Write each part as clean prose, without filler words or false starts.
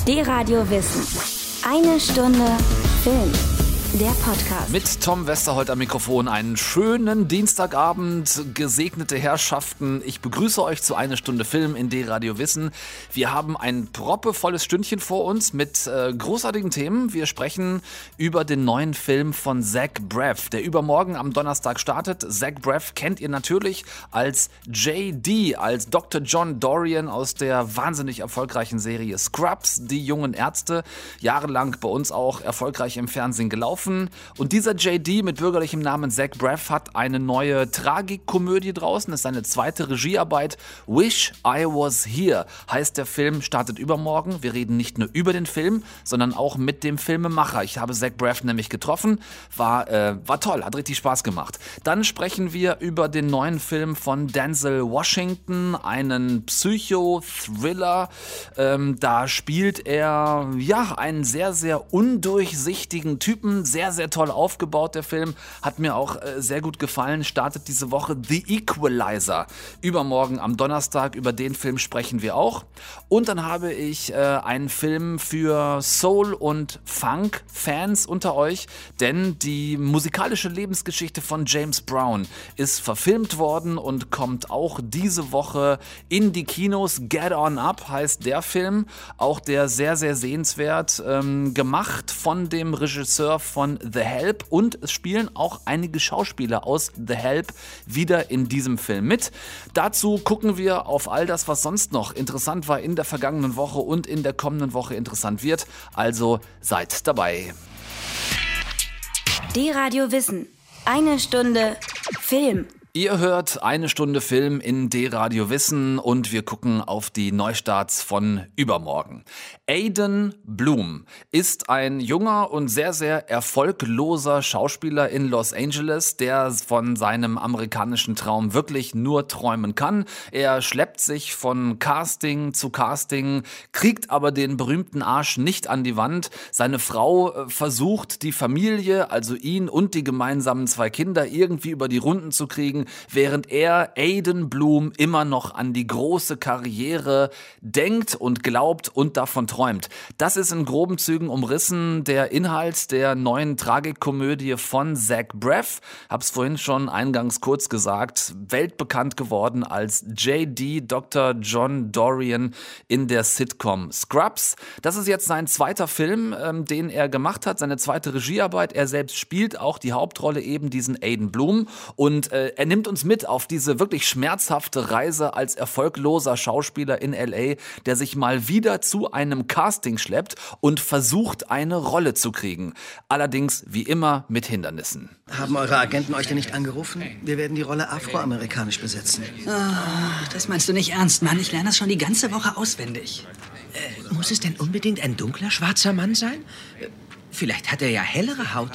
D-Radio Wissen. Eine Stunde Film. Der Podcast. Mit Tom Westerholt am Mikrofon. Einen schönen Dienstagabend, gesegnete Herrschaften. Ich begrüße euch zu Eine Stunde Film in D-Radio Wissen. Wir haben ein proppevolles Stündchen vor uns mit großartigen Themen. Wir sprechen über den neuen Film von Zach Braff, der übermorgen am Donnerstag startet. Zach Braff kennt ihr natürlich als JD, als Dr. John Dorian aus der wahnsinnig erfolgreichen Serie Scrubs, die jungen Ärzte. Jahrelang bei uns auch erfolgreich im Fernsehen gelaufen. Und dieser JD mit bürgerlichem Namen Zach Braff hat eine neue Tragikkomödie draußen. Das ist seine zweite Regiearbeit. Wish I Was Here heißt der Film, startet übermorgen. Wir reden nicht nur über den Film, sondern auch mit dem Filmemacher. Ich habe Zach Braff nämlich getroffen. War toll, hat richtig Spaß gemacht. Dann sprechen wir über den neuen Film von Denzel Washington, einen Psycho-Thriller. Da spielt er einen sehr, sehr undurchsichtigen Typen. Sehr, sehr toll aufgebaut, der Film. Hat mir auch sehr gut gefallen. Startet diese Woche The Equalizer. Übermorgen am Donnerstag. Über den Film sprechen wir auch. Und dann habe ich einen Film für Soul- und Funk-Fans unter euch. Denn die musikalische Lebensgeschichte von James Brown ist verfilmt worden und kommt auch diese Woche in die Kinos. Get On Up heißt der Film. Auch der sehr, sehr sehenswert. Gemacht von dem Regisseur von The Help, und es spielen auch einige Schauspieler aus The Help wieder in diesem Film mit. Dazu gucken wir auf all das, was sonst noch interessant war in der vergangenen Woche und in der kommenden Woche interessant wird. Also seid dabei. D-Radio Wissen. Eine Stunde Film. Ihr hört Eine Stunde Film in D-Radio Wissen und wir gucken auf die Neustarts von übermorgen. Aiden Bloom ist ein junger und sehr, sehr erfolgloser Schauspieler in Los Angeles, der von seinem amerikanischen Traum wirklich nur träumen kann. Er schleppt sich von Casting zu Casting, kriegt aber den berühmten Arsch nicht an die Wand. Seine Frau versucht, die Familie, also ihn und die gemeinsamen 2 Kinder irgendwie über die Runden zu kriegen, während er, Aiden Bloom, immer noch an die große Karriere denkt und glaubt und davon träumt. Das ist in groben Zügen umrissen der Inhalt der neuen Tragikkomödie von Zach Braff. Hab's vorhin schon eingangs kurz gesagt, weltbekannt geworden als JD, Dr. John Dorian in der Sitcom Scrubs. Das ist jetzt sein zweiter Film, den er gemacht hat, seine zweite Regiearbeit. Er selbst spielt auch die Hauptrolle, eben diesen Aiden Bloom, und er nimmt uns mit auf diese wirklich schmerzhafte Reise als erfolgloser Schauspieler in L.A., der sich mal wieder zu einem Casting schleppt und versucht, eine Rolle zu kriegen. Allerdings, wie immer, mit Hindernissen. Haben eure Agenten euch denn nicht angerufen? Wir werden die Rolle afroamerikanisch besetzen. Das meinst du nicht ernst, Mann? Ich lerne das schon die ganze Woche auswendig. Muss es denn unbedingt ein dunkler, schwarzer Mann sein? Vielleicht hat er ja hellere Haut.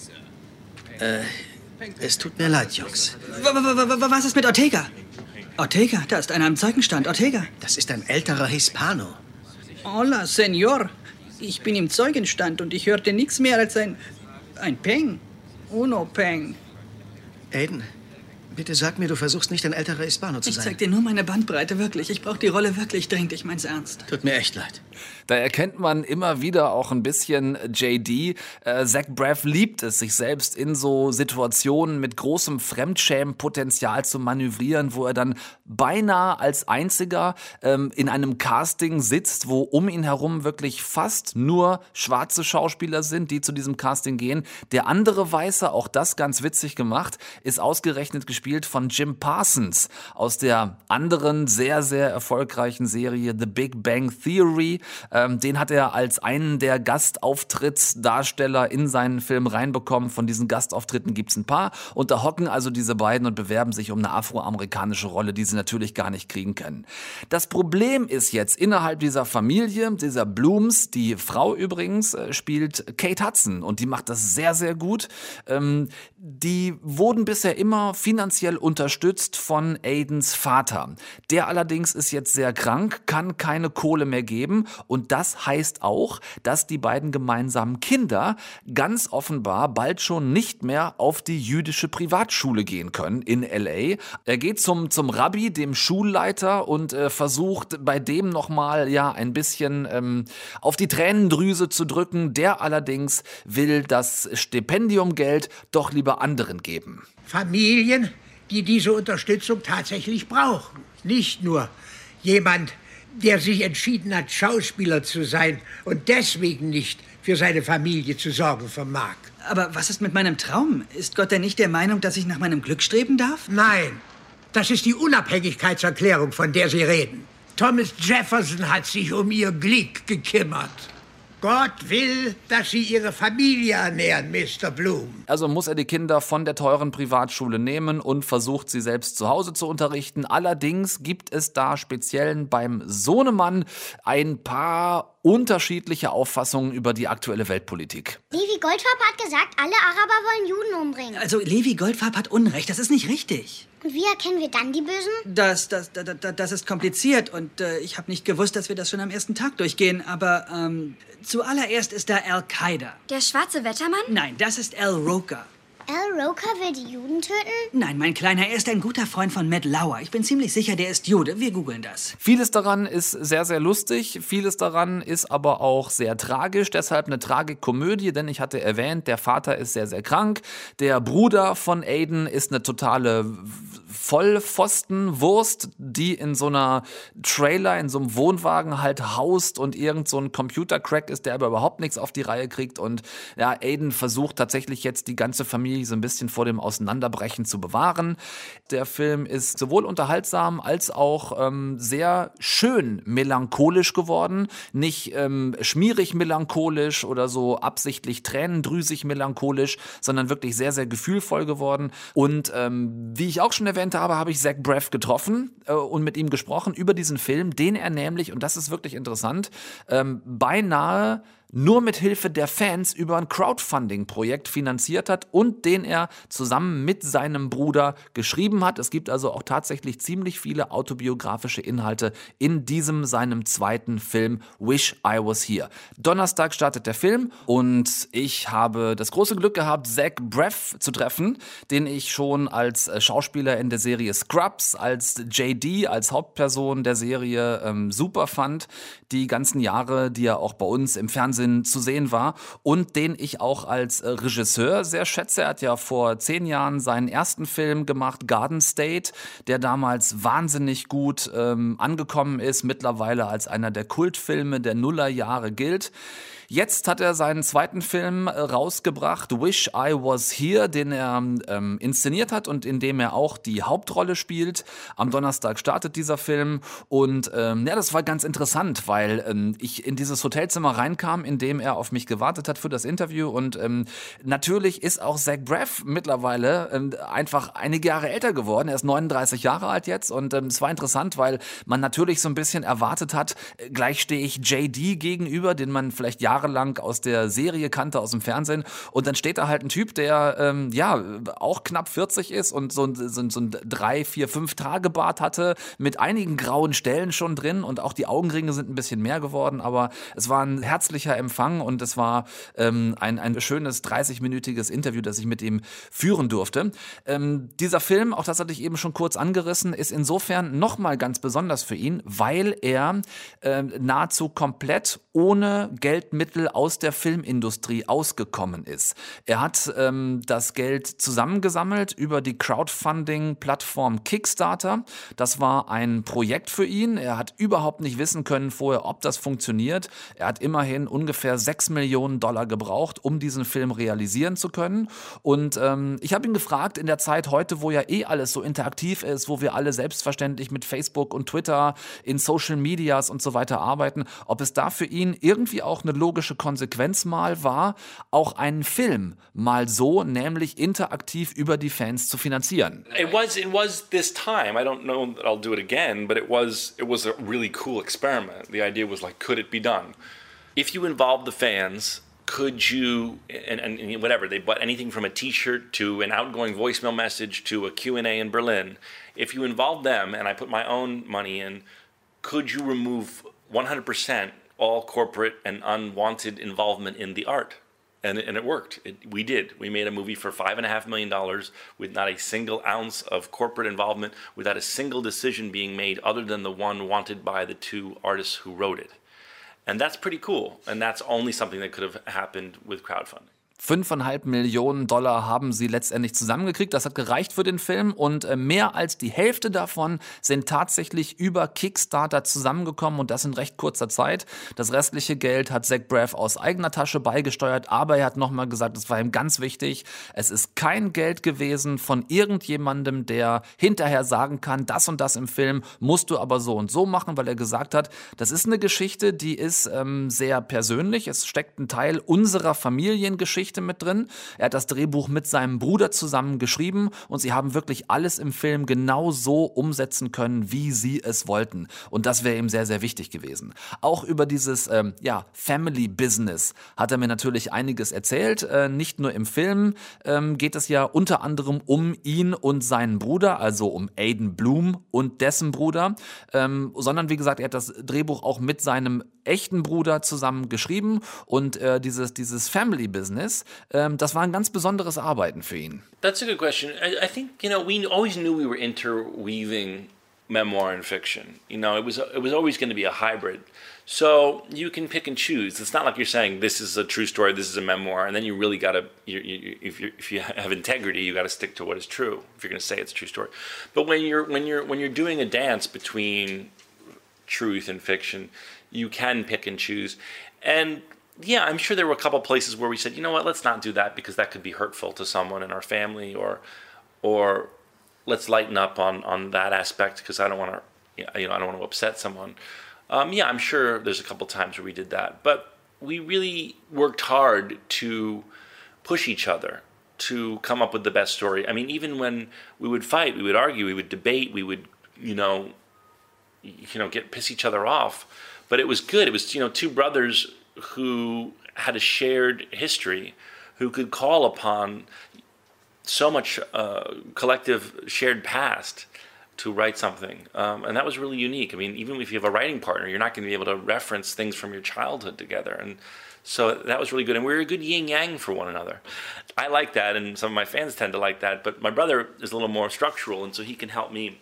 Es tut mir leid, Jungs. Was ist mit Ortega? Ortega, da ist einer am Zeugenstand. Ortega. Das ist ein älterer Hispano. Hola, Senor. Ich bin im Zeugenstand und ich hörte nichts mehr als ein Peng. Uno Peng. Aiden, bitte sag mir, du versuchst nicht ein älterer Hispano zu sein. Ich zeig dir nur meine Bandbreite, wirklich. Ich brauche die Rolle wirklich dringend. Ich mein's ernst. Tut mir echt leid. Da erkennt man immer wieder auch ein bisschen JD. Zach Braff liebt es, sich selbst in so Situationen mit großem Fremdschämenpotenzial zu manövrieren, wo er dann beinahe als Einziger in einem Casting sitzt, wo um ihn herum wirklich fast nur schwarze Schauspieler sind, die zu diesem Casting gehen. Der andere Weiße, auch das ganz witzig gemacht, ist ausgerechnet gespielt von Jim Parsons aus der anderen sehr, sehr erfolgreichen Serie The Big Bang Theory. Den hat er als einen der Gastauftrittsdarsteller in seinen Film reinbekommen. Von diesen Gastauftritten gibt's ein paar. Und da hocken also diese beiden und bewerben sich um eine afroamerikanische Rolle, die sie natürlich gar nicht kriegen können. Das Problem ist jetzt innerhalb dieser Familie, dieser Blooms, die Frau übrigens spielt Kate Hudson und die macht das sehr, sehr gut. Die wurden bisher immer finanziell unterstützt von Aidens Vater. Der allerdings ist jetzt sehr krank, kann keine Kohle mehr geben Und das heißt auch, dass die beiden gemeinsamen Kinder ganz offenbar bald schon nicht mehr auf die jüdische Privatschule gehen können in L.A. Er geht zum Rabbi, dem Schulleiter, und versucht bei dem nochmal ein bisschen auf die Tränendrüse zu drücken. Der allerdings will das Stipendiumgeld doch lieber anderen geben. Familien, die diese Unterstützung tatsächlich brauchen. Nicht nur jemand, der sich entschieden hat, Schauspieler zu sein und deswegen nicht für seine Familie zu sorgen vermag. Aber was ist mit meinem Traum? Ist Gott denn nicht der Meinung, dass ich nach meinem Glück streben darf? Nein, das ist die Unabhängigkeitserklärung, von der Sie reden. Thomas Jefferson hat sich um ihr Glück gekümmert. Gott will, dass Sie Ihre Familie ernähren, Mr. Bloom. Also muss er die Kinder von der teuren Privatschule nehmen und versucht, sie selbst zu Hause zu unterrichten. Allerdings gibt es da speziell beim Sohnemann ein paar unterschiedliche Auffassungen über die aktuelle Weltpolitik. Levi Goldfarb hat gesagt, alle Araber wollen Juden umbringen. Also Levi Goldfarb hat Unrecht, das ist nicht richtig. Und wie erkennen wir dann die Bösen? Das ist kompliziert und ich habe nicht gewusst, dass wir das schon am ersten Tag durchgehen. Aber zuallererst ist da Al-Qaida. Der schwarze Wettermann? Nein, das ist Al-Roker. Al-Roker will die Juden töten? Nein, mein Kleiner, er ist ein guter Freund von Matt Lauer. Ich bin ziemlich sicher, der ist Jude. Wir googeln das. Vieles daran ist sehr, sehr lustig. Vieles daran ist aber auch sehr tragisch. Deshalb eine Tragikomödie, denn ich hatte erwähnt, der Vater ist sehr, sehr krank. Der Bruder von Aiden ist eine totale Vollpfostenwurst, die in so einer Trailer, in so einem Wohnwagen halt haust und irgend so ein Computercrack ist, der aber überhaupt nichts auf die Reihe kriegt. Und ja, Aiden versucht tatsächlich jetzt die ganze Familie so ein bisschen vor dem Auseinanderbrechen zu bewahren. Der Film ist sowohl unterhaltsam als auch sehr schön melancholisch geworden. Nicht schmierig melancholisch oder so absichtlich tränendrüsig melancholisch, sondern wirklich sehr, sehr gefühlvoll geworden. Und wie ich auch schon erwähnt habe, habe ich Zach Braff getroffen und mit ihm gesprochen über diesen Film, den er nämlich, und das ist wirklich interessant, beinahe nur mit Hilfe der Fans über ein Crowdfunding-Projekt finanziert hat und den er zusammen mit seinem Bruder geschrieben hat. Es gibt also auch tatsächlich ziemlich viele autobiografische Inhalte in diesem, seinem zweiten Film Wish I Was Here. Donnerstag startet der Film und ich habe das große Glück gehabt, Zach Braff zu treffen, den ich schon als Schauspieler in der Serie Scrubs, als JD, als Hauptperson der Serie super fand. Die ganzen Jahre, die er auch bei uns im Fernsehen zu sehen war und den ich auch als Regisseur sehr schätze. Er hat ja vor 10 Jahren seinen ersten Film gemacht, Garden State, der damals wahnsinnig gut angekommen ist, mittlerweile als einer der Kultfilme der Nullerjahre gilt. Jetzt hat er seinen zweiten Film rausgebracht, Wish I Was Here, den er inszeniert hat und in dem er auch die Hauptrolle spielt. Am Donnerstag startet dieser Film und das war ganz interessant, weil ich in dieses Hotelzimmer reinkam, in dem er auf mich gewartet hat für das Interview und natürlich ist auch Zach Braff mittlerweile einfach einige Jahre älter geworden. Er ist 39 Jahre alt jetzt und es war interessant, weil man natürlich so ein bisschen erwartet hat, gleich stehe ich JD gegenüber, den man vielleicht jahrelang aus der Serie kannte, aus dem Fernsehen. Und dann steht da halt ein Typ, der auch knapp 40 ist und so ein 3, 4, 5 Tage Bart hatte, mit einigen grauen Stellen schon drin und auch die Augenringe sind ein bisschen mehr geworden, aber es war ein herzlicher Empfang und es war ein schönes 30-minütiges Interview, das ich mit ihm führen durfte. Dieser Film, auch das hatte ich eben schon kurz angerissen, ist insofern nochmal ganz besonders für ihn, weil er nahezu komplett ohne Geldmittel aus der Filmindustrie ausgekommen ist. Er hat das Geld zusammengesammelt über die Crowdfunding-Plattform Kickstarter. Das war ein Projekt für ihn. Er hat überhaupt nicht wissen können vorher, ob das funktioniert. Er hat immerhin ungefähr $6 Millionen gebraucht, um diesen Film realisieren zu können. Und ich habe ihn gefragt, in der Zeit heute, wo ja alles so interaktiv ist, wo wir alle selbstverständlich mit Facebook und Twitter in Social Medias und so weiter arbeiten, ob es da für ihn irgendwie auch eine logische Konsequenz mal war, auch einen Film mal so, nämlich interaktiv über die Fans zu finanzieren. It was this time. I don't know that I'll do it again, but it was a really cool experiment. The idea was like, could it be done? If you involve the fans, could you, and whatever, they bought anything from a t-shirt to an outgoing voicemail message to a Q&A in Berlin. If you involve them, and I put my own money in, could you remove 100% all corporate and unwanted involvement in the art. And it worked. We did. We made a movie for $5.5 million with not a single ounce of corporate involvement, without a single decision being made other than the one wanted by the two artists who wrote it. And that's pretty cool. And that's only something that could have happened with crowdfunding. 5,5 Millionen Dollar haben sie letztendlich zusammengekriegt. Das hat gereicht für den Film und mehr als die Hälfte davon sind tatsächlich über Kickstarter zusammengekommen und das in recht kurzer Zeit. Das restliche Geld hat Zach Braff aus eigener Tasche beigesteuert, aber er hat nochmal gesagt, das war ihm ganz wichtig, es ist kein Geld gewesen von irgendjemandem, der hinterher sagen kann, das und das im Film musst du aber so und so machen, weil er gesagt hat, das ist eine Geschichte, die ist sehr persönlich, es steckt ein Teil unserer Familiengeschichte mit drin. Er hat das Drehbuch mit seinem Bruder zusammen geschrieben und sie haben wirklich alles im Film genau so umsetzen können, wie sie es wollten. Und das wäre ihm sehr, sehr wichtig gewesen. Auch über dieses Family Business hat er mir natürlich einiges erzählt. Nicht nur im Film geht es ja unter anderem um ihn und seinen Bruder, also um Aiden Bloom und dessen Bruder, sondern wie gesagt, er hat das Drehbuch auch mit seinem echten Bruder zusammen geschrieben und dieses Family Business, das war ein ganz besonderes Arbeiten für ihn. That's a good question. I think, we always knew we were interweaving memoir and fiction. It was always going to be a hybrid. So you can pick and choose. It's not like you're saying this is a true story, this is a memoir, and then you really got to, if you have integrity, you got to stick to what is true. If you're going to say it's a true story, but when you're doing a dance between truth and fiction, you can pick and choose. And yeah, I'm sure there were a couple places where we said, you know what, let's not do that because that could be hurtful to someone in our family, or let's lighten up on that aspect because I don't want to, I don't want to upset someone. Yeah, I'm sure there's a couple times where we did that, but we really worked hard to push each other to come up with the best story. I mean, even when we would fight, we would argue, we would debate, we would, piss each other off, but it was good. It was, two brothers who had a shared history, who could call upon so much collective shared past to write something. And that was really unique. I mean, even if you have a writing partner, you're not going to be able to reference things from your childhood together. And so that was really good. And we were a good yin-yang for one another. I like that, and some of my fans tend to like that. But my brother is a little more structural, and so he can help me,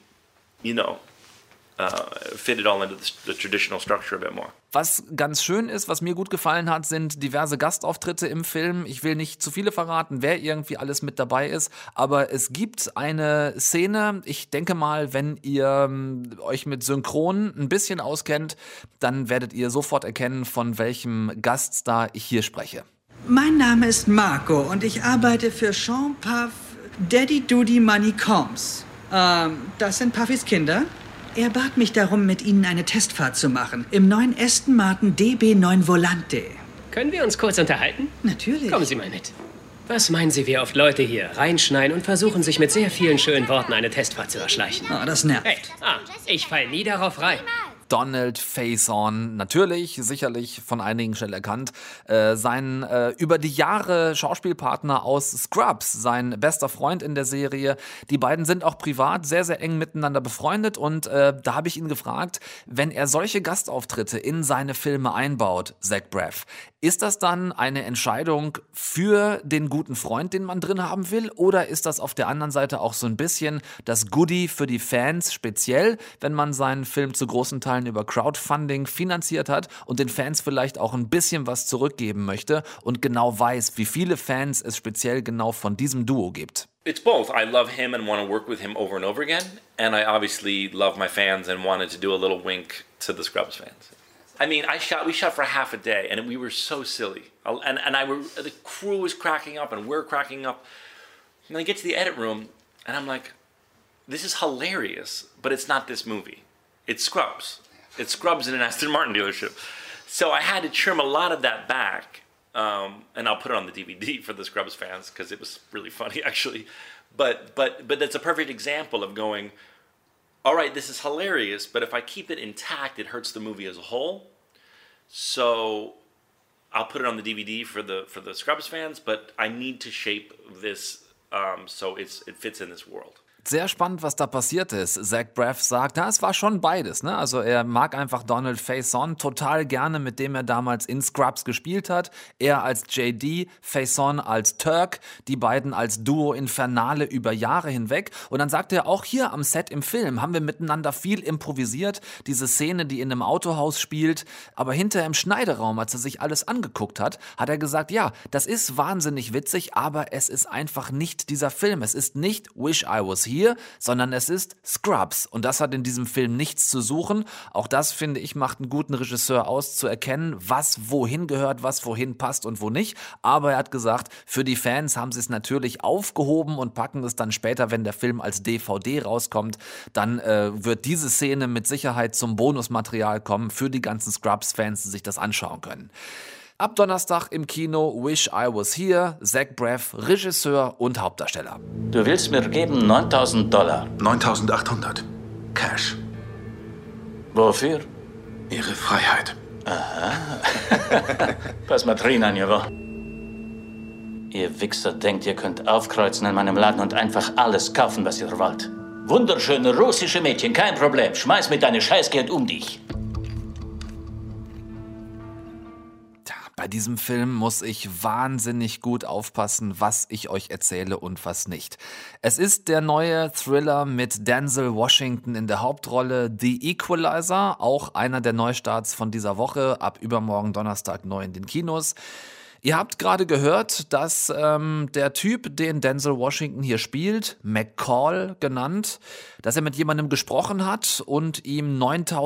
fit it all into the traditional structure a bit more. Was ganz schön ist, was mir gut gefallen hat, sind diverse Gastauftritte im Film. Ich will nicht zu viele verraten, wer irgendwie alles mit dabei ist, aber es gibt eine Szene, ich denke mal, wenn ihr euch mit Synchron ein bisschen auskennt, dann werdet ihr sofort erkennen, von welchem Gaststar ich hier spreche. Mein Name ist Marco und ich arbeite für Sean Puff, Daddy Doody Money Combs. Das sind Puffys Kinder. Er bat mich darum, mit Ihnen eine Testfahrt zu machen. Im neuen Aston Martin DB9 Volante. Können wir uns kurz unterhalten? Natürlich. Kommen Sie mal mit. Was meinen Sie, wie oft Leute hier reinschneien und versuchen, sich mit sehr vielen schönen Worten eine Testfahrt zu erschleichen? Oh, das nervt. Hey, ich fall nie darauf rein. Donald Faison, natürlich, sicherlich von einigen schnell erkannt, sein über die Jahre Schauspielpartner aus Scrubs, sein bester Freund in der Serie. Die beiden sind auch privat sehr, sehr eng miteinander befreundet und da habe ich ihn gefragt, wenn er solche Gastauftritte in seine Filme einbaut, Zach Braff, ist das dann eine Entscheidung für den guten Freund, den man drin haben will, oder ist das auf der anderen Seite auch so ein bisschen das Goodie für die Fans, speziell, wenn man seinen Film zu großen Teilen über Crowdfunding finanziert hat und den Fans vielleicht auch ein bisschen was zurückgeben möchte und genau weiß, wie viele Fans es speziell genau von diesem Duo gibt? It's both. I love him and want to work with him over and over again, and I obviously love my fans and wanted to do a little wink to the Scrubs fans. I mean, we shot for half a day, and we were so silly. The crew was cracking up, and we're cracking up. And I get to the edit room, and I'm like, this is hilarious, but it's not this movie. It's Scrubs. It's Scrubs in an Aston Martin dealership. So I had to trim a lot of that back, and I'll put it on the DVD for the Scrubs fans, because it was really funny, actually. But that's a perfect example of going, all right, this is hilarious, but if I keep it intact, it hurts the movie as a whole. So I'll put it on the DVD for the Scrubs fans, but I need to shape this so it fits in this world. Sehr spannend, was da passiert ist. Zach Braff sagt, es war schon beides. Ne? Also er mag einfach Donald Faison total gerne, mit dem er damals in Scrubs gespielt hat. Er als JD, Faison als Turk, die beiden als Duo Infernale über Jahre hinweg. Und dann sagt er, auch hier am Set im Film haben wir miteinander viel improvisiert. Diese Szene, die in einem Autohaus spielt. Aber hinterher im Schneideraum, als er sich alles angeguckt hat, hat er gesagt, ja, das ist wahnsinnig witzig, aber es ist einfach nicht dieser Film. Es ist nicht Wish I Was Here, sondern es ist Scrubs. Und das hat in diesem Film nichts zu suchen. Auch das, finde ich, macht einen guten Regisseur aus, zu erkennen, was wohin gehört, was wohin passt und wo nicht. Aber er hat gesagt, für die Fans haben sie es natürlich aufgehoben und packen es dann später, wenn der Film als DVD rauskommt. Dann wird diese Szene mit Sicherheit zum Bonusmaterial kommen für die ganzen Scrubs-Fans, die sich das anschauen können. Ab Donnerstag im Kino Wish I Was Here, Zach Braff, Regisseur und Hauptdarsteller. Du willst mir geben $9.000. 9.800. Cash. Wofür? Ihre Freiheit. Aha. Pass mal drin an, jawohl. Ihr Wichser denkt, ihr könnt aufkreuzen in meinem Laden und einfach alles kaufen, was ihr wollt. Wunderschöne russische Mädchen, kein Problem. Schmeiß mit deinem Scheißgeld um dich. Bei diesem Film muss ich wahnsinnig gut aufpassen, was ich euch erzähle und was nicht. Es ist der neue Thriller mit Denzel Washington in der Hauptrolle, The Equalizer, auch einer der Neustarts von dieser Woche, ab übermorgen Donnerstag neu in den Kinos. Ihr habt gerade gehört, dass der Typ, den Denzel Washington hier spielt, McCall genannt, dass er mit jemandem gesprochen hat und ihm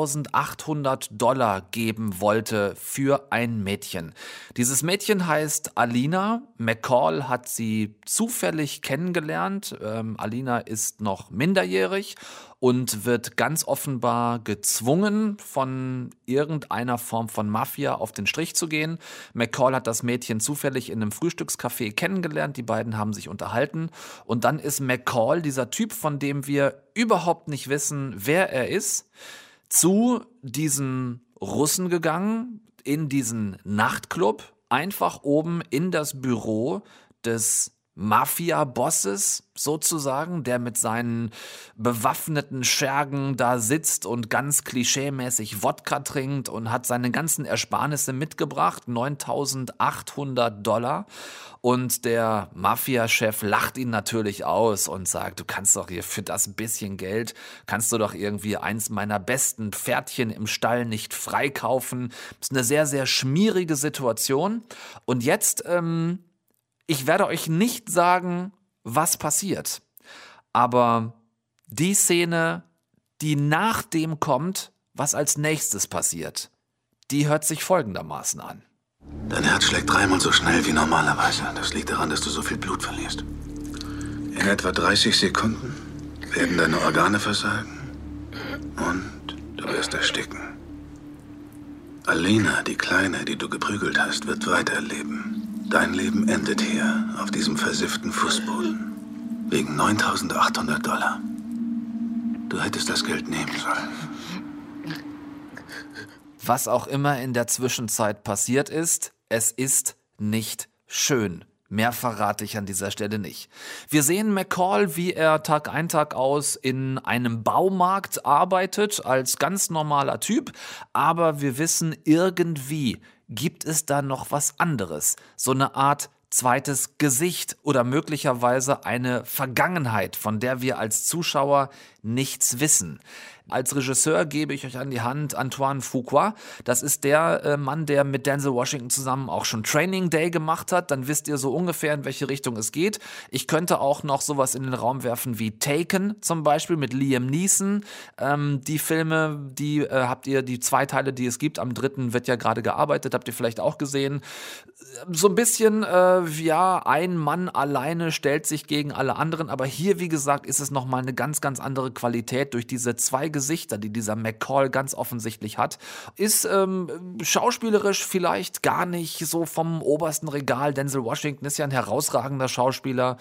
$9.800 geben wollte für ein Mädchen. Dieses Mädchen heißt Alina. McCall hat sie zufällig kennengelernt. Alina ist noch minderjährig und wird ganz offenbar gezwungen, von irgendeiner Form von Mafia auf den Strich zu gehen. McCall hat das Mädchen zufällig in einem Frühstückscafé kennengelernt. Die beiden haben sich unterhalten. Und dann ist McCall, dieser Typ, von dem wir überhaupt nicht wissen, wer er ist, zu diesen Russen gegangen, in diesen Nachtclub, einfach oben in das Büro des Mafia-Bosses sozusagen, der mit seinen bewaffneten Schergen da sitzt und ganz klischeemäßig Wodka trinkt und hat seine ganzen Ersparnisse mitgebracht, $9.800. Und der Mafia-Chef lacht ihn natürlich aus und sagt, du kannst doch hier für das bisschen Geld, kannst du doch irgendwie eins meiner besten Pferdchen im Stall nicht freikaufen. Das ist eine sehr, sehr schmierige Situation. Und jetzt, ich werde euch nicht sagen, was passiert, aber die Szene, die nach dem kommt, was als nächstes passiert, die hört sich folgendermaßen an. Dein Herz schlägt 3-mal so schnell wie normalerweise. Das liegt daran, dass du so viel Blut verlierst. In etwa 30 Sekunden werden deine Organe versagen und du wirst ersticken. Alina, die Kleine, die du geprügelt hast, wird weiterleben. Dein Leben endet hier, auf diesem versifften Fußboden. Wegen $9.800. Du hättest das Geld nehmen sollen. Was auch immer in der Zwischenzeit passiert ist, es ist nicht schön. Mehr verrate ich an dieser Stelle nicht. Wir sehen McCall, wie er Tag ein, Tag aus in einem Baumarkt arbeitet, als ganz normaler Typ. Aber wir wissen, irgendwie gibt es da noch was anderes. So eine Art zweites Gesicht oder möglicherweise eine Vergangenheit, von der wir als Zuschauer nichts wissen. Als Regisseur gebe ich euch an die Hand Antoine Fuqua. Das ist der Mann, der mit Denzel Washington zusammen auch schon Training Day gemacht hat. Dann wisst ihr so ungefähr, in welche Richtung es geht. Ich könnte auch noch sowas in den Raum werfen wie Taken zum Beispiel mit Liam Neeson. Die Filme, die habt ihr, die 2 Teile, die es gibt. Am 3. wird ja gerade gearbeitet, habt ihr vielleicht auch gesehen. So ein bisschen, ein Mann alleine stellt sich gegen alle anderen. Aber hier, wie gesagt, ist es nochmal eine ganz, ganz andere Qualität durch diese 2 Gesichter, die dieser McCall ganz offensichtlich hat. Ist schauspielerisch vielleicht gar nicht so vom obersten Regal. Denzel Washington ist ja ein herausragender Schauspieler.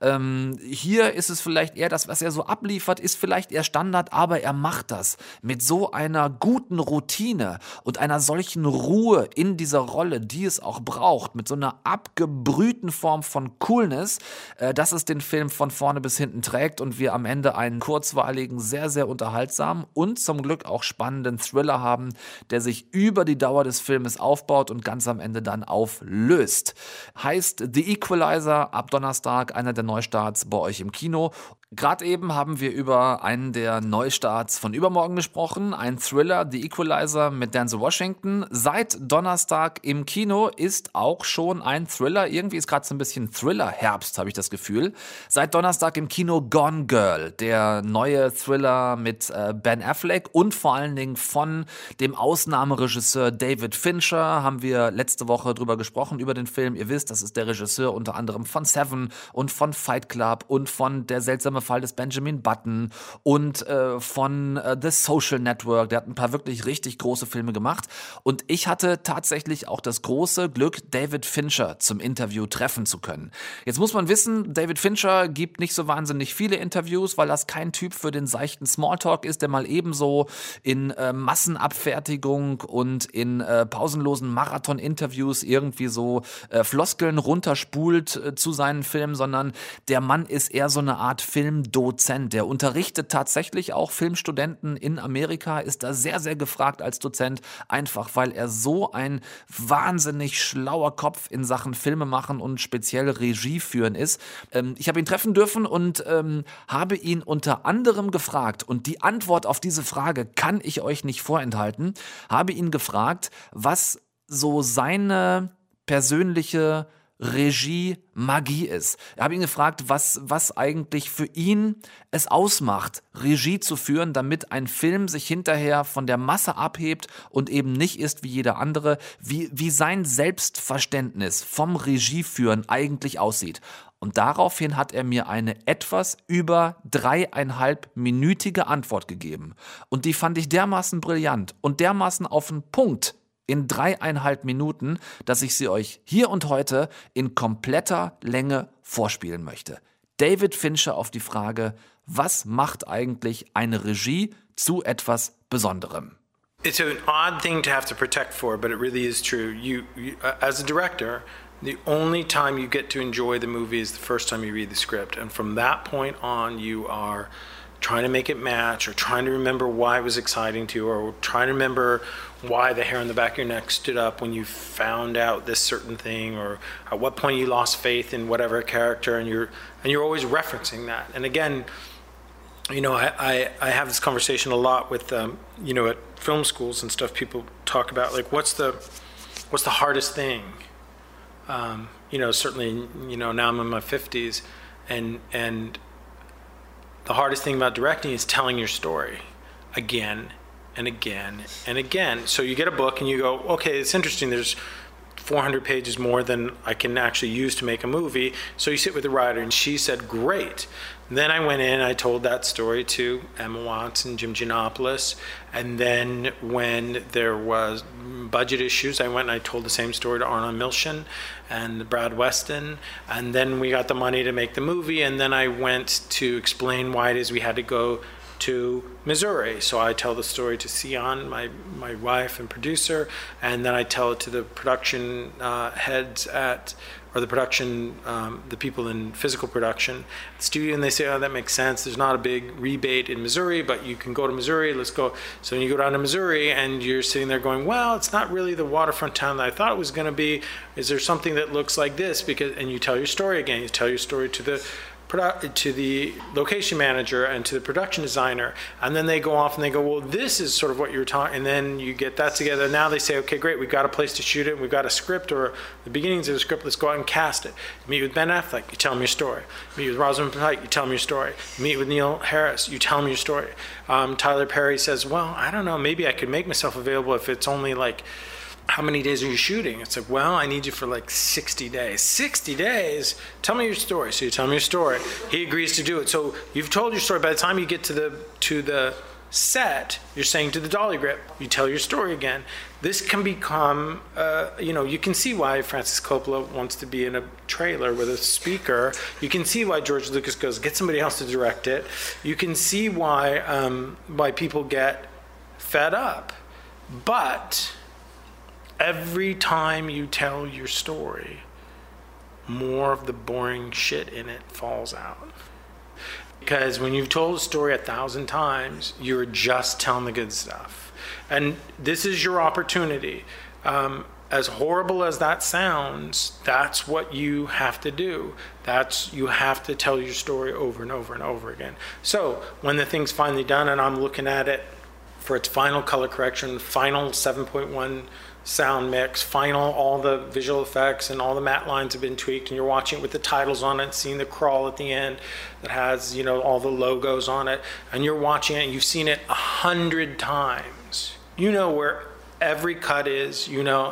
Hier ist es vielleicht eher das, was er so abliefert, ist vielleicht eher Standard, aber er macht das mit so einer guten Routine und einer solchen Ruhe in dieser Rolle, die es auch braucht, mit so einer abgebrühten Form von Coolness, dass es den Film von vorne bis hinten trägt und wir am Ende einen kurzweiligen, sehr, sehr unterhaltsamen und zum Glück auch spannenden Thriller haben, der sich über die Dauer des Filmes aufbaut und ganz am Ende dann auflöst. Heißt The Equalizer, ab Donnerstag einer der Neustarts bei euch im Kino. Gerade eben haben wir über einen der Neustarts von übermorgen gesprochen, ein Thriller, The Equalizer mit Denzel Washington. Seit Donnerstag im Kino ist auch schon ein Thriller, irgendwie ist gerade so ein bisschen Thriller-Herbst, habe ich das Gefühl. Seit Donnerstag im Kino Gone Girl, der neue Thriller mit Ben Affleck und vor allen Dingen von dem Ausnahmeregisseur David Fincher, haben wir letzte Woche drüber gesprochen, über den Film. Ihr wisst, das ist der Regisseur unter anderem von Seven und von Fight Club und von Der seltsame Fall des Benjamin Button und von The Social Network. Der hat ein paar wirklich richtig große Filme gemacht und ich hatte tatsächlich auch das große Glück, David Fincher zum Interview treffen zu können. Jetzt muss man wissen, David Fincher gibt nicht so wahnsinnig viele Interviews, weil das kein Typ für den seichten Smalltalk ist, der mal ebenso in Massenabfertigung und in pausenlosen Marathon-Interviews irgendwie so Floskeln runterspult zu seinen Filmen, sondern der Mann ist eher so eine Art Filmdozent. Der unterrichtet tatsächlich auch Filmstudenten in Amerika, ist da sehr, sehr gefragt als Dozent, einfach weil er so ein wahnsinnig schlauer Kopf in Sachen Filme machen und speziell Regie führen ist. Ich habe ihn treffen dürfen und habe ihn unter anderem gefragt, und die Antwort auf diese Frage kann ich euch nicht vorenthalten, habe ihn gefragt, was so seine persönliche Regie-Magie ist. Ich habe ihn gefragt, was eigentlich für ihn es ausmacht, Regie zu führen, damit ein Film sich hinterher von der Masse abhebt und eben nicht ist wie jeder andere, wie sein Selbstverständnis vom Regieführen eigentlich aussieht. Und daraufhin hat er mir eine etwas über 3,5-minütige Antwort gegeben. Und die fand ich dermaßen brillant und dermaßen auf den Punkt in 3,5 Minuten, dass ich sie euch hier und heute in kompletter Länge vorspielen möchte. David Fincher auf die Frage, was macht eigentlich eine Regie zu etwas Besonderem? It's an odd thing to have to protect for, but it really is true. You as a director, the only time you get to enjoy the movie is the first time you read the script. And from that point on, you are trying to make it match, or trying to remember why it was exciting to you, or trying to remember why the hair on the back of your neck stood up when you found out this certain thing, or at what point you lost faith in whatever character, and you're always referencing that. And again, you know, I have this conversation a lot with you know, at film schools and stuff. People talk about like what's the hardest thing. You know, certainly, you know, now I'm in my 50s, and the hardest thing about directing is telling your story again and again and again. So you get a book and you go, okay, it's interesting. There's 400 pages more than I can actually use to make a movie. So you sit with the writer, and she said, great. Then I went in, I told that story to Emma Watson, Jim Giannopoulos, and then when there was budget issues, I went and I told the same story to Arnold Milchan and Brad Weston, and then we got the money to make the movie, and then I went to explain why it is we had to go to Missouri. So I tell the story to Sion, my wife and producer, and then I tell it to the production heads or the production, the people in physical production, the studio, and they say, oh, that makes sense. There's not a big rebate in Missouri, but you can go to Missouri, let's go. So you go down to Missouri, and you're sitting there going, well, it's not really the waterfront town that I thought it was going to be. Is there something that looks like this? And you tell your story again. You tell your story to the location manager and to the production designer, and then they go off and they go, well, this is sort of what you're talking, and then you get that together. Now they say, okay, great, we've got a place to shoot it, we've got a script or the beginnings of the script, let's go out and cast it. Meet with Ben Affleck, you tell him your story. Meet with Rosamund Pike, you tell him your story. Meet with Neil Harris, you tell him your story. Tyler Perry says, well, I don't know, maybe I could make myself available if it's only like, how many days are you shooting? It's like, well, I need you for like 60 days. 60 days? Tell me your story. So you tell him your story. He agrees to do it. So you've told your story. By the time you get to the set, you're saying to the dolly grip, you tell your story again. This can become, you can see why Francis Coppola wants to be in a trailer with a speaker. You can see why George Lucas goes, get somebody else to direct it. You can see why people get fed up. But every time you tell your story, more of the boring shit in it falls out. Because when you've told a story 1,000 times, you're just telling the good stuff. And this is your opportunity. As horrible as that sounds, that's what you have to do. You have to tell your story over and over and over again. So when the thing's finally done and I'm looking at it for its final color correction, final 7.1 sound mix, final, all the visual effects and all the matte lines have been tweaked, and you're watching it with the titles on it, seeing the crawl at the end that has, all the logos on it, and you're watching it and you've seen it 100 times. You know where every cut is,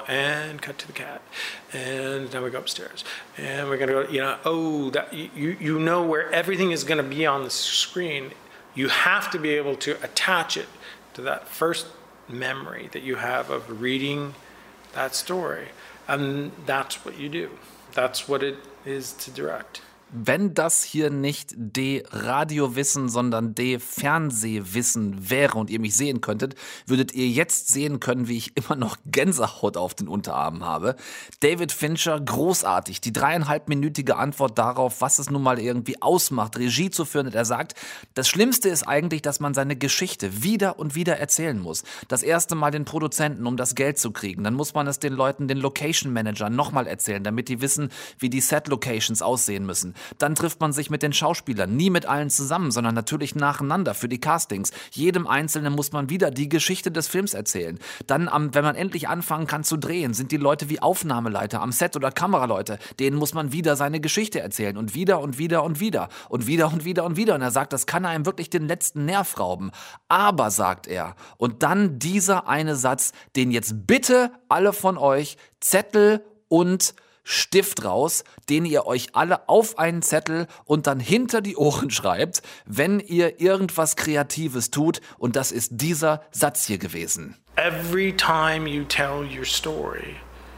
and cut to the cat, and then we go upstairs, and we're gonna go, you know where everything is gonna be on the screen. You have to be able to attach it to that first memory that you have of reading that story. And that's what you do. That's what it is to direct. Wenn das hier nicht D-Radiowissen, sondern D-Fernsehwissen wäre und ihr mich sehen könntet, würdet ihr jetzt sehen können, wie ich immer noch Gänsehaut auf den Unterarmen habe. David Fincher, großartig. Die 3,5-minütige Antwort darauf, was es nun mal irgendwie ausmacht, Regie zu führen. Und er sagt, das Schlimmste ist eigentlich, dass man seine Geschichte wieder und wieder erzählen muss. Das erste Mal den Produzenten, um das Geld zu kriegen. Dann muss man es den Leuten, den Location-Managern nochmal erzählen, damit die wissen, wie die Set-Locations aussehen müssen. Dann trifft man sich mit den Schauspielern, nie mit allen zusammen, sondern natürlich nacheinander für die Castings. Jedem Einzelnen muss man wieder die Geschichte des Films erzählen. Dann, wenn man endlich anfangen kann zu drehen, sind die Leute wie Aufnahmeleiter am Set oder Kameraleute. Denen muss man wieder seine Geschichte erzählen und wieder und wieder und wieder und wieder und wieder und wieder. Und er sagt, das kann einem wirklich den letzten Nerv rauben. Aber, sagt er, und dann dieser eine Satz, den jetzt bitte alle von euch Zettel und Stift raus, den ihr euch alle auf einen Zettel und dann hinter die Ohren schreibt, wenn ihr irgendwas Kreatives tut. Und das ist dieser Satz hier gewesen. Every time you tell your story,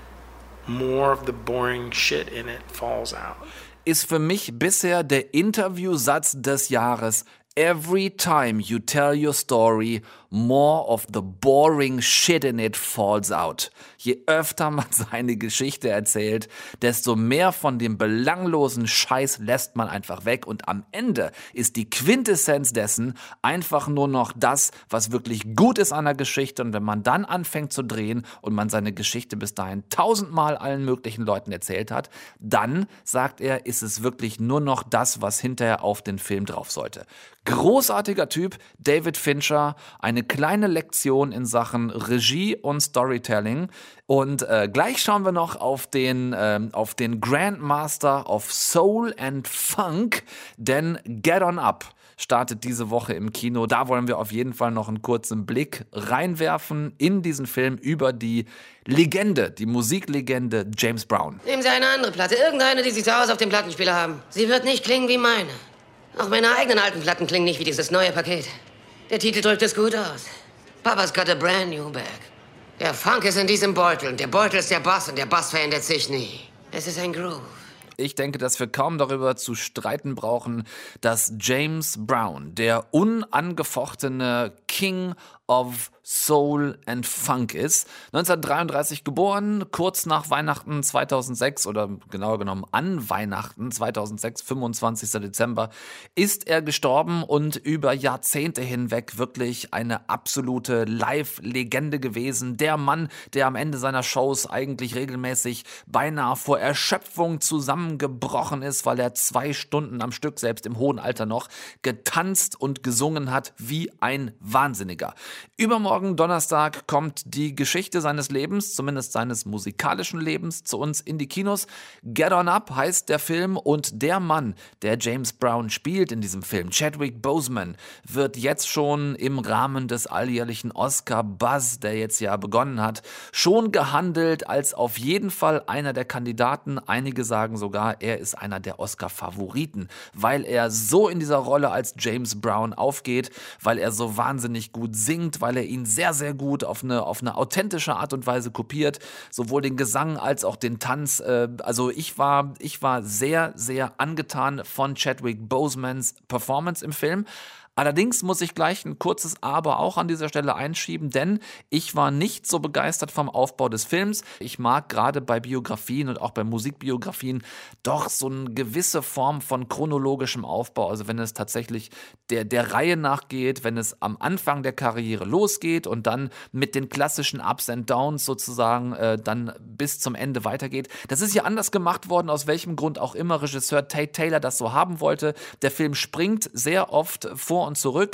more of the boring shit in it falls out. Ist für mich bisher der Interviewsatz des Jahres. Every time you tell your story, more of the boring shit in it falls out. Je öfter man seine Geschichte erzählt, desto mehr von dem belanglosen Scheiß lässt man einfach weg. Und am Ende ist die Quintessenz dessen einfach nur noch das, was wirklich gut ist an der Geschichte. Und wenn man dann anfängt zu drehen und man seine Geschichte bis dahin 1000-mal allen möglichen Leuten erzählt hat, dann, sagt er, ist es wirklich nur noch das, was hinterher auf den Film drauf sollte. Großartiger Typ, David Fincher, eine kleine Lektion in Sachen Regie und Storytelling. Und gleich schauen wir noch auf den Grandmaster of Soul and Funk, denn Get On Up startet diese Woche im Kino. Da wollen wir auf jeden Fall noch einen kurzen Blick reinwerfen in diesen Film über die Legende, die Musiklegende James Brown. Nehmen Sie eine andere Platte, irgendeine, die Sie zu Hause auf dem Plattenspieler haben. Sie wird nicht klingen wie meine. Auch meine eigenen alten Platten klingen nicht wie dieses neue Paket. Der Titel drückt es gut aus. Papa's got a brand new bag. Der Funk ist in diesem Beutel und der Beutel ist der Bass und der Bass verändert sich nie. Es ist ein Groove. Ich denke, dass wir kaum darüber zu streiten brauchen, dass James Brown, der unangefochtene King of Soul and Funk ist. 1933 geboren, kurz nach Weihnachten 2006 oder genauer genommen an Weihnachten 2006, 25. Dezember, ist er gestorben und über Jahrzehnte hinweg wirklich eine absolute Live-Legende gewesen. Der Mann, der am Ende seiner Shows eigentlich regelmäßig beinahe vor Erschöpfung zusammengebrochen ist, weil er 2 Stunden am Stück, selbst im hohen Alter noch, getanzt und gesungen hat wie ein Wahnsinniger. Übermorgen Donnerstag kommt die Geschichte seines Lebens, zumindest seines musikalischen Lebens, zu uns in die Kinos. Get On Up heißt der Film und der Mann, der James Brown spielt in diesem Film, Chadwick Boseman, wird jetzt schon im Rahmen des alljährlichen Oscar-Buzz, der jetzt ja begonnen hat, schon gehandelt als auf jeden Fall einer der Kandidaten. Einige sagen sogar, er ist einer der Oscar-Favoriten, weil er so in dieser Rolle als James Brown aufgeht, weil er so wahnsinnig gut singt, weil er ihn sehr, sehr gut auf eine authentische Art und Weise kopiert, sowohl den Gesang als auch den Tanz. Also ich war sehr, sehr angetan von Chadwick Bosemans Performance im Film. Allerdings muss ich gleich ein kurzes Aber auch an dieser Stelle einschieben, denn ich war nicht so begeistert vom Aufbau des Films. Ich mag gerade bei Biografien und auch bei Musikbiografien doch so eine gewisse Form von chronologischem Aufbau. Also wenn es tatsächlich der Reihe nachgeht, wenn es am Anfang der Karriere losgeht und dann mit den klassischen Ups and Downs sozusagen dann bis zum Ende weitergeht. Das ist ja anders gemacht worden, aus welchem Grund auch immer Regisseur Tate Taylor das so haben wollte. Der Film springt sehr oft vor und zurück.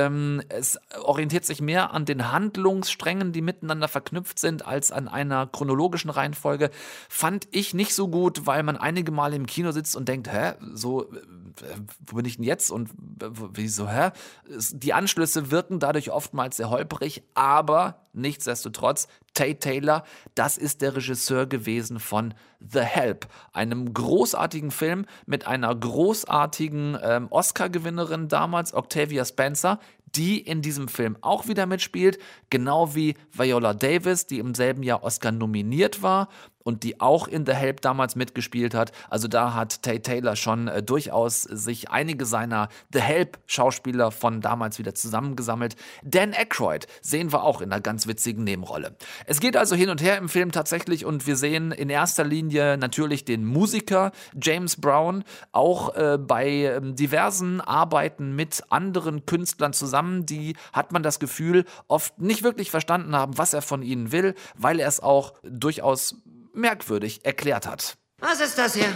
Es orientiert sich mehr an den Handlungssträngen, die miteinander verknüpft sind, als an einer chronologischen Reihenfolge. Fand ich nicht so gut, weil man einige Male im Kino sitzt und denkt, wo bin ich denn jetzt? Und wieso, Die Anschlüsse wirken dadurch oftmals sehr holprig, aber nichtsdestotrotz, Tate Taylor, das ist der Regisseur gewesen von The Help, einem großartigen Film mit einer großartigen Oscar-Gewinnerin damals, Octavia Spencer, die in diesem Film auch wieder mitspielt, genau wie Viola Davis, die im selben Jahr Oscar nominiert war und die auch in The Help damals mitgespielt hat. Also da hat Tate Taylor schon durchaus sich einige seiner The Help-Schauspieler von damals wieder zusammengesammelt. Dan Aykroyd sehen wir auch in einer ganz witzigen Nebenrolle. Es geht also hin und her im Film tatsächlich und wir sehen in erster Linie natürlich den Musiker James Brown, auch bei diversen Arbeiten mit anderen Künstlern zusammen, die, hat man das Gefühl, oft nicht wirklich verstanden haben, was er von ihnen will, weil er es auch durchaus merkwürdig erklärt hat. Was ist das hier?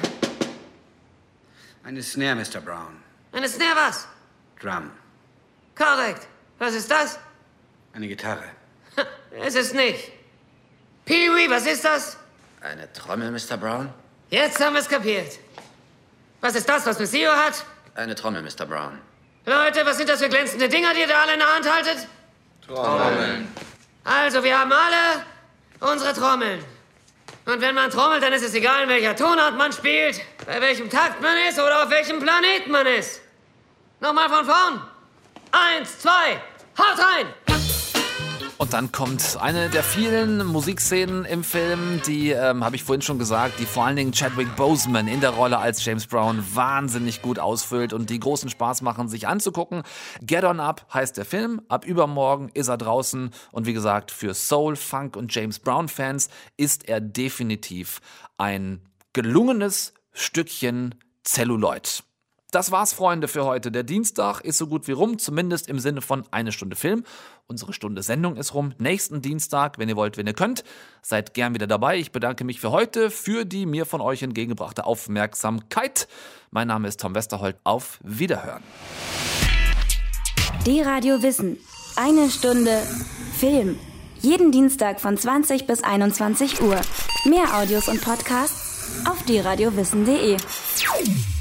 Eine Snare, Mr. Brown. Eine Snare was? Drum. Korrekt. Was ist das? Eine Gitarre. Es ist nicht. Pee-wee, was ist das? Eine Trommel, Mr. Brown. Jetzt haben wir es kapiert. Was ist das, was Miss Io hat? Eine Trommel, Mr. Brown. Leute, was sind das für glänzende Dinger, die ihr da alle in der Hand haltet? Trommeln. Also, wir haben alle unsere Trommeln. Und wenn man trommelt, dann ist es egal, in welcher Tonart man spielt, bei welchem Takt man ist oder auf welchem Planeten man ist. Nochmal von vorn. 1, 2, haut rein! Und dann kommt eine der vielen Musikszenen im Film, die, habe ich vorhin schon gesagt, die vor allen Dingen Chadwick Boseman in der Rolle als James Brown wahnsinnig gut ausfüllt und die großen Spaß machen, sich anzugucken. Get On Up heißt der Film. Ab übermorgen ist er draußen. Und wie gesagt, für Soul, Funk und James Brown-Fans ist er definitiv ein gelungenes Stückchen Celluloid. Das war's, Freunde, für heute. Der Dienstag ist so gut wie rum, zumindest im Sinne von eine Stunde Film. Unsere Stunde Sendung ist rum. Nächsten Dienstag, wenn ihr wollt, wenn ihr könnt, seid gern wieder dabei. Ich bedanke mich für heute für die mir von euch entgegengebrachte Aufmerksamkeit. Mein Name ist Tom Westerholt. Auf Wiederhören. D-Radio Wissen. Eine Stunde Film. Jeden Dienstag von 20 bis 21 Uhr. Mehr Audios und Podcasts auf dradiowissen.de.